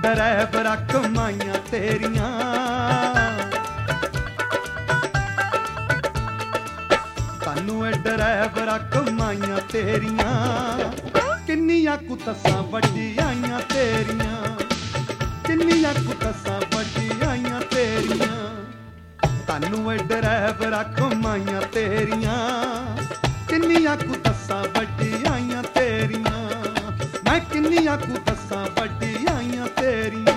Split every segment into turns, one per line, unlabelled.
डराइवरा कमाइयां तेरियां, सानू ए डराइवरा कमाइयां तेरियां, किन्नियां कु दस्सां वड्डियाइयां तेरियां, किन्नियां कु दस्सां वड्डियाइयां तेरियां, सानू ए डराइवरा कमाइयां तेरियां, किन्नियां कु दस्सां वड्डियाइयां तेरियां, मैं किन्नियां कु दस्सां वड्डियाइयां तेरियां।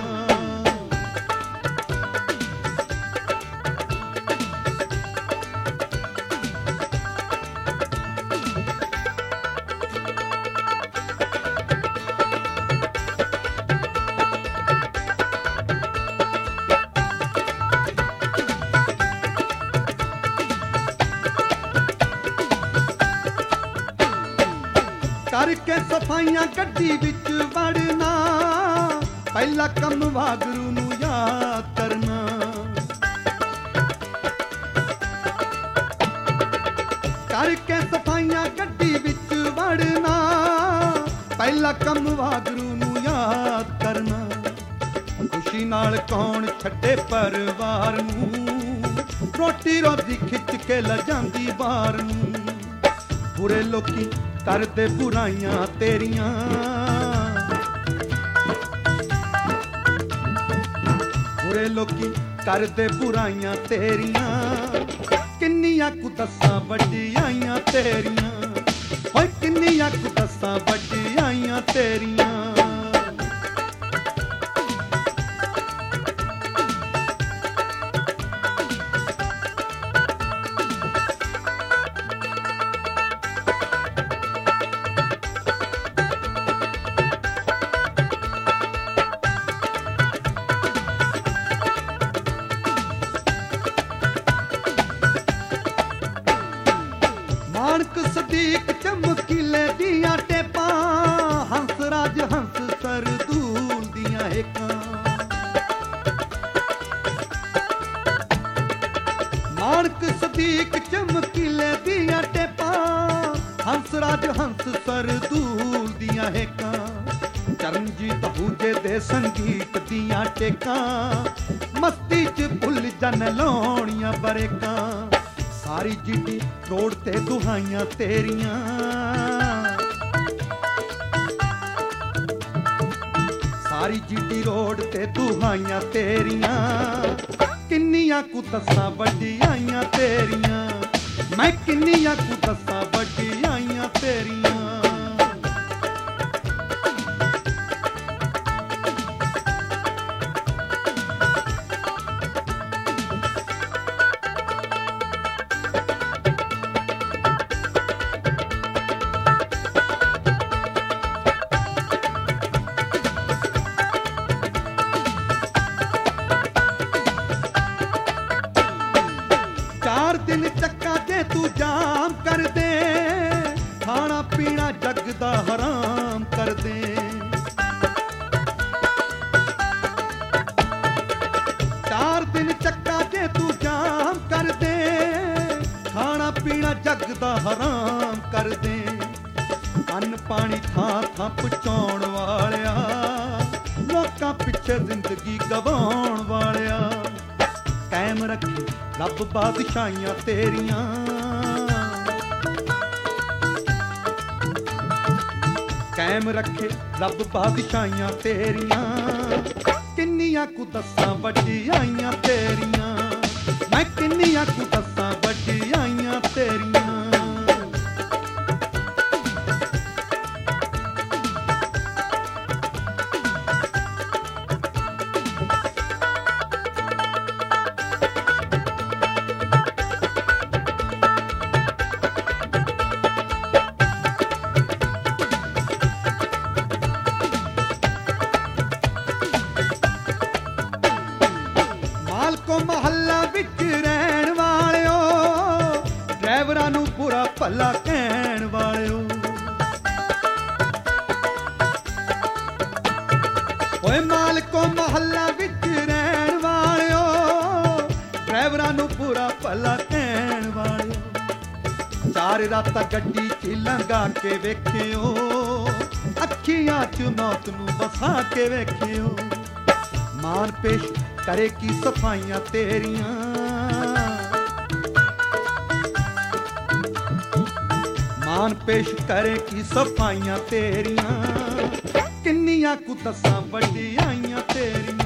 करके सफाइयां गड्डी विच वड़ना, पहला कम वागरू नू याद करना, करके सफाइयां गड्डी विच वड़ना, पहला कम वागरू नू याद करना, खुशी नाल कौन छड्डे परिवार नू, रोटी रोजी खिच के ल जांदी बाहर नू, बुरे लोकी करदे बुराइयां तेरियां, बुरे लोकी करदे बुराइयां तेरियां, किन्नियां कु दस्सां वड्डियाइयां तेरियां, होए किन्नियां कु दस्सां वड्डियाइयां तेरियां। मानक सदीक चमकीले दियां टेपां, हंसराज हंस सरदूल दियां हेकां, मानक सदीक चमकीले दियां टेपां, हंसराज हंस सरदूल दियां हेकां, चरणजीत आहूजे दे संगीत दियां टेकां, मस्ती च भुल जन लाउणियां बरेकां, सारी जिड्डी रोड ते दुहाइयां तेरियां, सारी जिड्डी रोड ते दुहाइयां तेरियां, किन्नियां कु दस्सां वड्डियाइयां तेरियां, मैं किन्नियां कु दस्सां वड्डियाइयां तेरियां। चार दिन चक्का जे तू जाम कर दे, खाना पीना जग दा हराम कर दे, चार दिन चक्का जे तू जाम कर दे, खाना पीना जग दा हराम कर दे, अन्न पानी थां थां पहुंचाउण वालिया, लोकां पिछे जिंदगी गवाउण वालिया, कायम रखी रब बादशाहियां तेरियां, कायम रखे रब बादशाहियां तेरियां, किन्नियां कु दस्सां वड्डियाइयां तेरियां, मैं किन्नियां कु दस्सां वड्डियाइयां तेरियां। मालको महल्ला विच रहण वालियो, ड्राइवरां नू बुरा भला कहण वालियो, ओए मालको महल्ला विच रहण वालियो, ड्राइवरां नू बुरा भला कहण वालियो, चार रातां गड्डी च लंघा के वेखियो, अखियां च मौत नू बसा के वेखियो, मान पेश करे की सफाइयां तेरियां, मान पेश करे की सफाइयां तेरियां, किन्नियां कु दसां वड्डियाइयां तेरियां।